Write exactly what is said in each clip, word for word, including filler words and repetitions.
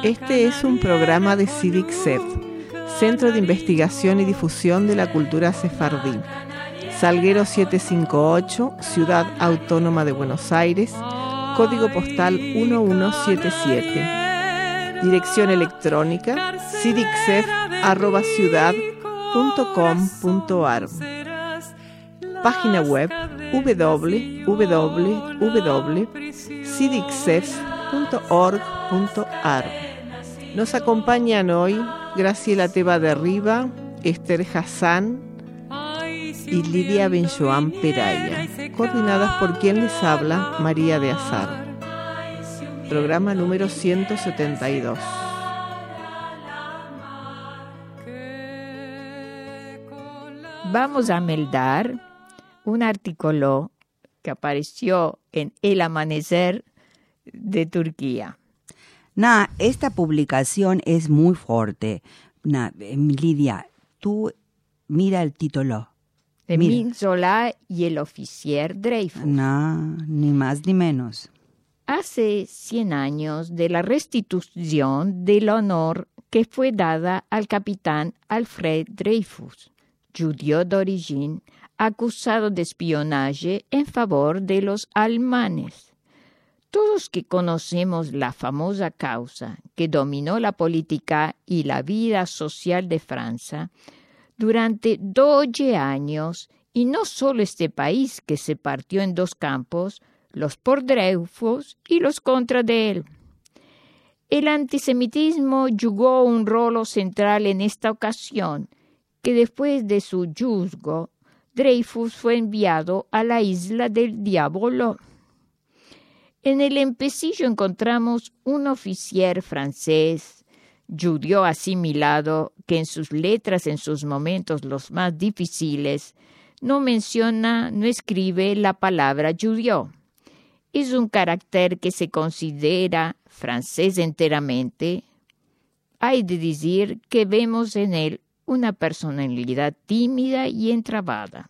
Este es un programa de CIDICSEF, Centro de Investigación y Difusión de la Cultura Sefardí. Salguero setecientos cincuenta y ocho, Ciudad Autónoma de Buenos Aires, código postal uno uno siete siete. Dirección electrónica cidicsef arroba ciudad punto com punto ar. Página web w w w punto cidicsef punto org punto ar. Nos acompañan hoy Graciela Teba de Riva, Esther Hassan y Lidia Benjoan Peraya, coordinadas por quien les habla, María de Azar. Programa número ciento setenta y dos. Vamos a meldar un artículo que apareció en El Amanecer de Turquía. Nah, esta publicación es muy fuerte. Nah, Lidia, tú mira el título. Émile Zola y el oficial Dreyfus. No, ni más ni menos. Hace cien años de la restitución del honor que fue dada al capitán Alfred Dreyfus, judío de origen, acusado de espionaje en favor de los alemanes. Todos que conocemos la famosa causa que dominó la política y la vida social de Francia durante doce años, y no solo este país que se partió en dos campos, los por Dreyfus y los contra de él. El antisemitismo jugó un rol central en esta ocasión, que después de su juzgo, Dreyfus fue enviado a la isla del Diablo. En el empecillo encontramos un oficial francés, judío asimilado, que en sus letras, en sus momentos los más difíciles, no menciona, no escribe la palabra judío. Es un carácter que se considera francés enteramente. Hay de decir que vemos en él una personalidad tímida y entrabada.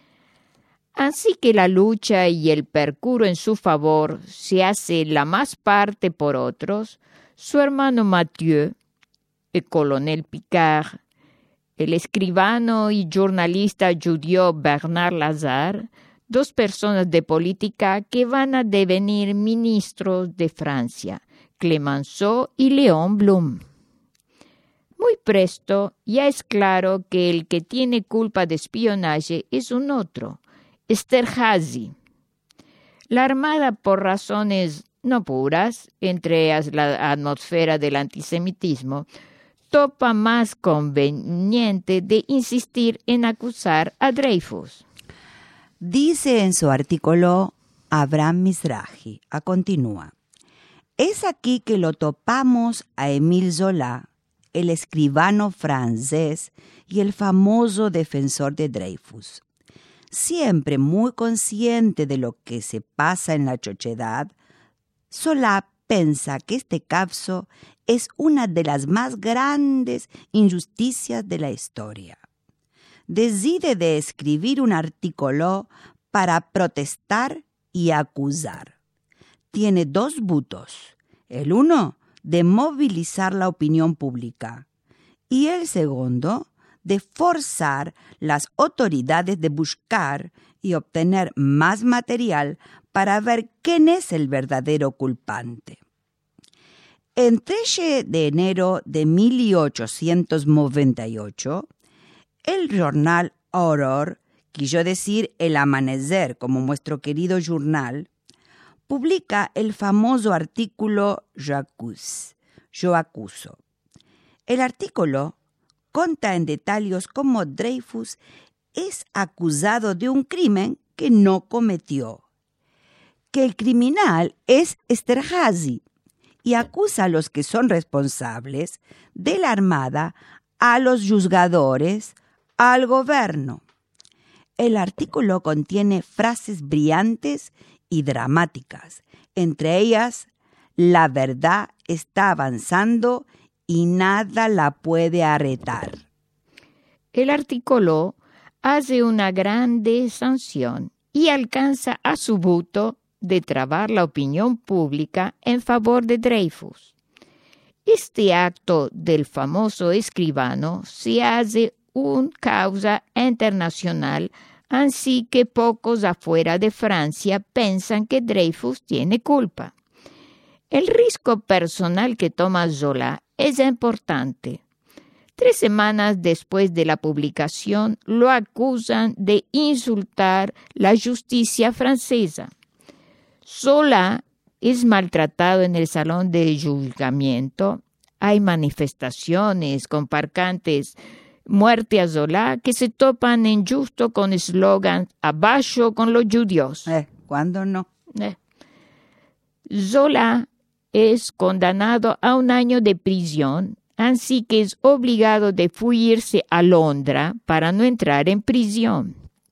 Así que la lucha y el percuro en su favor se hace la más parte por otros. Su hermano Mathieu, el coronel Picard, el escribano y jornalista judío Bernard Lazare, dos personas de política que van a devenir ministros de Francia, Clemenceau y Léon Blum. Muy presto ya es claro que el que tiene culpa de espionaje es un otro, Esterházy. La Armada, por razones no puras, entre ellas la atmósfera del antisemitismo, topa más conveniente de insistir en acusar a Dreyfus. Dice en su artículo Abraham Mizrahi, a continúa, es aquí que lo topamos a Émile Zola, el escribano francés y el famoso defensor de Dreyfus. Siempre muy consciente de lo que se pasa en la sociedad, Zola piensa que este caso es una de las más grandes injusticias de la historia. Decide de escribir un artículo para protestar y acusar. Tiene dos butos. El uno, de movilizar la opinión pública, y el segundo, de forzar las autoridades de buscar y obtener más material para ver quién es el verdadero culpante. El trece de enero de mil ochocientos noventa y ocho, el jornal Aurore, quiso decir El Amanecer como nuestro querido jornal, publica el famoso artículo J'accuse, yo acuso. El artículo cuenta en detalles cómo Dreyfus es acusado de un crimen que no cometió, que el criminal es Esterházy, y acusa a los que son responsables de la Armada, a los juzgadores, al gobierno. El artículo contiene frases brillantes y dramáticas, entre ellas, la verdad está avanzando y nada la puede arrestar. El artículo hace una grande sanción y alcanza a su voto de trabar la opinión pública en favor de Dreyfus. Este acto del famoso escribano se hace una causa internacional, así que pocos afuera de Francia piensan que Dreyfus tiene culpa. El riesgo personal que toma Zola es importante. Tres semanas después de la publicación, lo acusan de insultar la justicia francesa. Zola es maltratado en el salón de juzgamiento. Hay manifestaciones con pancartas "Muerte a Zola" que se topan en justo con eslogan "Abajo con los judíos". Eh, ¿Cuándo no? Eh. Zola es condenado a un año de prisión, así que es obligado de fuirse a Londres para no entrar en prisión.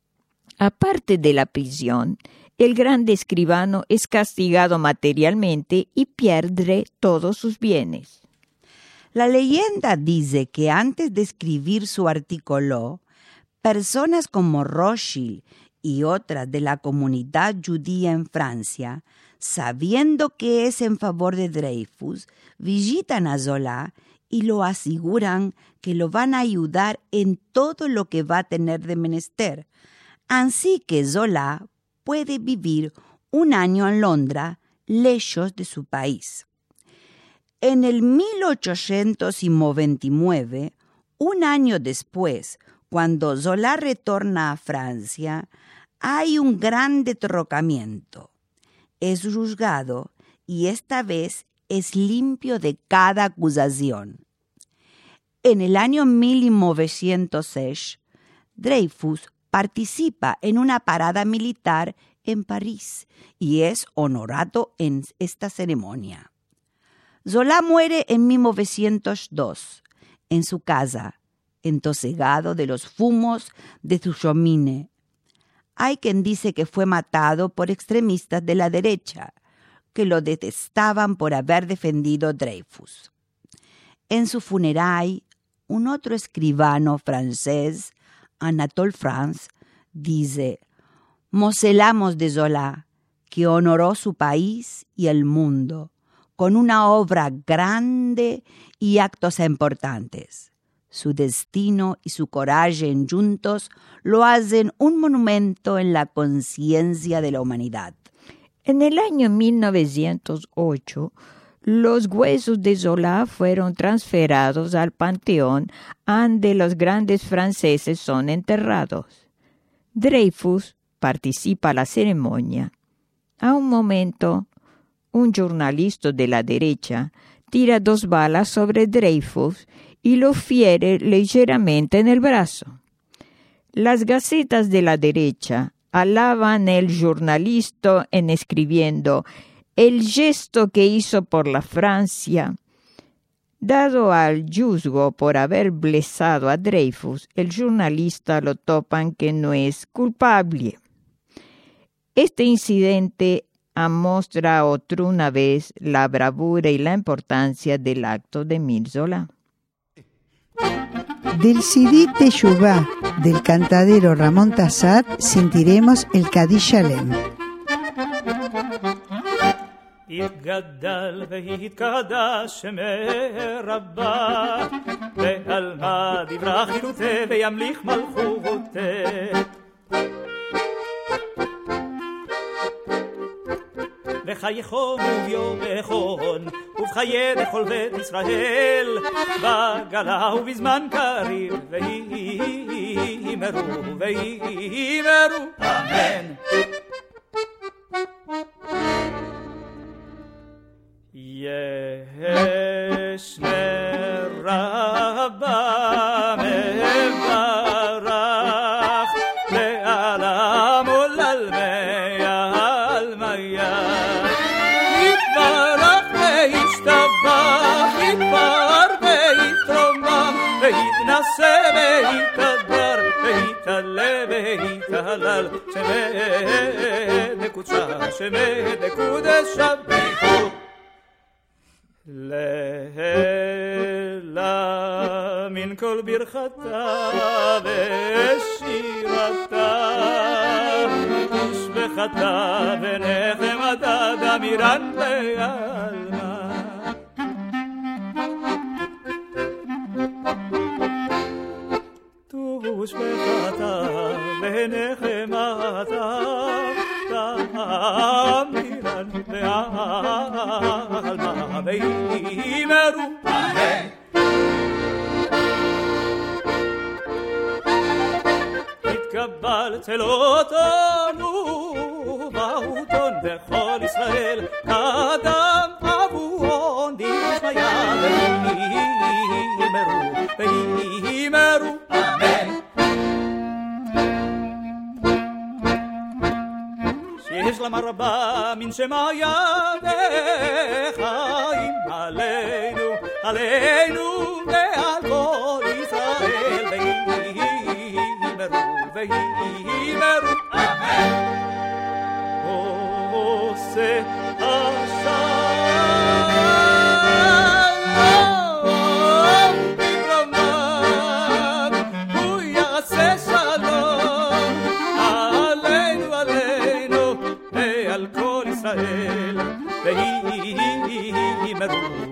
Aparte de la prisión, el grande escribano es castigado materialmente y pierde todos sus bienes. La leyenda dice que antes de escribir su artículo, personas como Rothschild y otras de la comunidad judía en Francia, sabiendo que es en favor de Dreyfus, visitan a Zola y lo aseguran que lo van a ayudar en todo lo que va a tener de menester. Así que Zola puede vivir un año en Londres, lejos de su país. En el mil ochocientos noventa y nueve, un año después, cuando Zola retorna a Francia, hay un gran derrocamiento. Es juzgado y esta vez es limpio de cada acusación. En el año mil novecientos seis, Dreyfus participa en una parada militar en París y es honorado en esta ceremonia. Zola muere en mil novecientos dos, en su casa, entosegado de los fumos de su chomine. Hay quien dice que fue matado por extremistas de la derecha, que lo detestaban por haber defendido a Dreyfus. En su funeral, un otro escribano francés, Anatole France, dice: «Mocelamos de Zola, que honoró su país y el mundo, con una obra grande y actos importantes. Su destino y su coraje juntos lo hacen un monumento en la conciencia de la humanidad». En el año mil novecientos ocho, los huesos de Zola fueron transferidos al panteón donde los grandes franceses son enterrados. Dreyfus participa en la ceremonia. A un momento, un jornalista de la derecha tira dos balas sobre Dreyfus y lo fiere ligeramente en el brazo. Las gacetas de la derecha alaban al jornalista en escribiendo el gesto que hizo por la Francia. Dado al juzgo por haber blesado a Dreyfus, el jornalista lo topan que no es culpable. Este incidente muestra otra una vez la bravura y la importancia del acto de Émile Zola. Del C D Teshuvá del cantadero Ramón Tassat sentiremos el Kaddish Shalem. יתגדל ויתקדש שמי רבה ועלמא דברה חילותי וימליך מלכותי וחייכון וביומכון ובחיי לכל בית ישראל בגלה ובזמן קריב ויאמרו ויאמרו אמן. יש מרבה מברך לעלם ולעלמי העלמיה יתברך וישתבח יתפאר ויתרומם ויתנשא ויתהדר ויתעלה ויתהלל שמי דקודשה שמי דקודשה ברכו לילה מן כל ברכתה ושירתה ושבחתה ונחמתה דמירן בעלמה ושפחתה ונחמתה תאמירן בעלמא ואימרו אמן. התקבל צלותנו ובאותון בכל ישראל אדם אבוון דשמיא ואימרו ואימרו אמן. שיש למה רבה מן שמיה וחיים עלינו עלינו ועל כל ישראל ואימרו ואימרו אמן. עושה השלום במרומיו הוא יעשה שלום עלינו עלינו ועל כל ישראל ואימרו